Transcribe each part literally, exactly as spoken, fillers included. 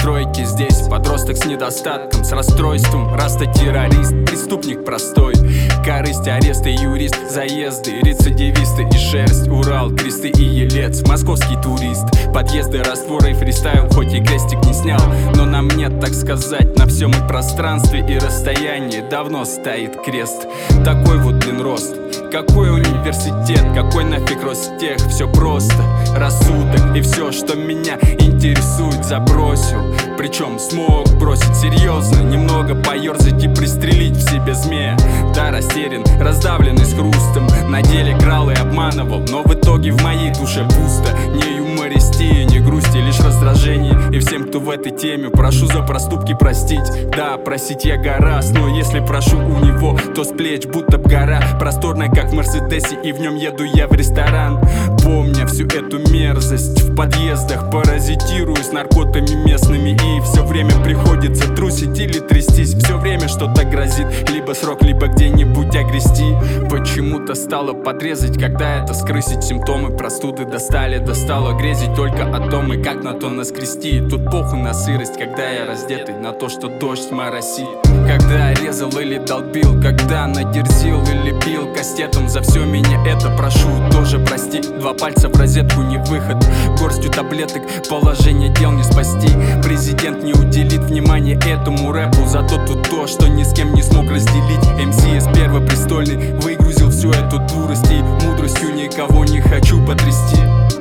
стройке здесь подросток с недостатком, с расстройством, раста-террорист, преступник простой. Корысть, аресты, юрист, заезды, рецидивисты и шерсть. Урал, кресты и Елец, московский турист. Подъезды, растворы и фристайл, хоть и крестик не снял, но на мне, так сказать, на всем и пространстве и расстоянии давно стоит крест. Такой вот, блин, рост. Какой университет, какой нафиг Ростех? Все просто, рассудок и все, что меня интересует, забросил. Причем смог бросить серьезно, немного поерзать и пристрелить в себе змея. Да, растерян, раздавленный с хрустом, на деле крал и обманывал, но в итоге в моей душе пусто. Не юмористи, не грусти, лишь раздражение. И всем, кто в этой теме, прошу за проступки простить. Да, просить я гораздо, но если прошу у него, то с плеч будто б гора. Просторная, как в Мерседесе, и в нем еду я в ресторан. Помня всю эту мерзость, в подъездах паразитирую с наркотами местными. И все время приходится трусить или трястись. Все время что-то грозит, либо срок, либо где-нибудь огрести. Почему-то стало подрезать, когда это скрысить. Симптомы простуды достали, достало грезить только о том, и как на то наскрести. И тут похуй на сырость, когда я раздетый, на то, что дождь моросит. Когда резал или долбил, когда надерзил или бил кастетом, за все меня это прошу тоже прости. Два пальца в розетку не выход, горстью таблеток положение дел не спасти. Президент не уделит внимания этому рэпу, зато тут то, что ни с кем не смог разделить. эм си эс первопрестольный выгрузил всю эту дурость, и мудростью никого не хочу потрясти.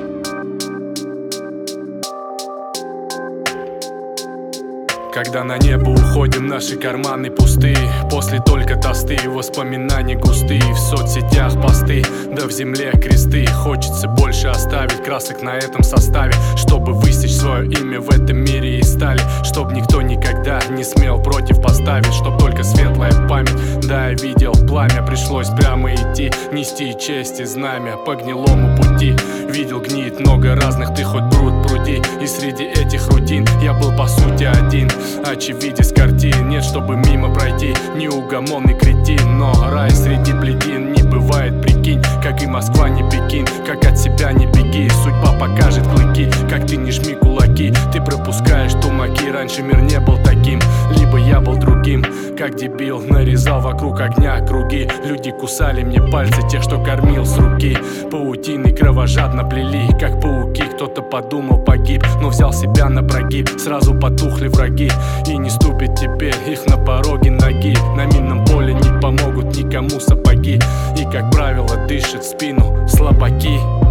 Когда на небо уходим, наши карманы пустые. После только тосты, воспоминания густые. В соцсетях посты, да в земле кресты. Хочется больше оставить красок на этом составе, чтобы высечь свое имя в этом мире и стали. Чтоб никто никогда не смел против поставить, чтоб только светлая память. Да, я видел пламя, пришлось прямо идти, нести честь и знамя по гнилому пути. Видел, гниет много разных, ты хоть бруд пруди. И среди этих рутин я был по сути один. Очевидец картин, нет, чтобы мимо пройти. Неугомонный кретин, но рай среди бледин не бывает, прикинь. Как и Москва не Пекин, как от себя не беги. Судьба покажет клыки, как ты не жми кулаки. Ты пропускаешь тумаки, раньше мир не был таким. Либо я был другим, как дебил. Нарезал вокруг огня круги. Люди кусали мне пальцы, тех, что кормил с руки. Паутины кровожадно плели, как пауки. Кто-то подумал погиб, но взял себя на прогиб. Сразу потухли враги, и не ступит теперь их на пороге ноги. На минном поле не помогут никому сапоги, и, как правило, дышит в спину слабаки.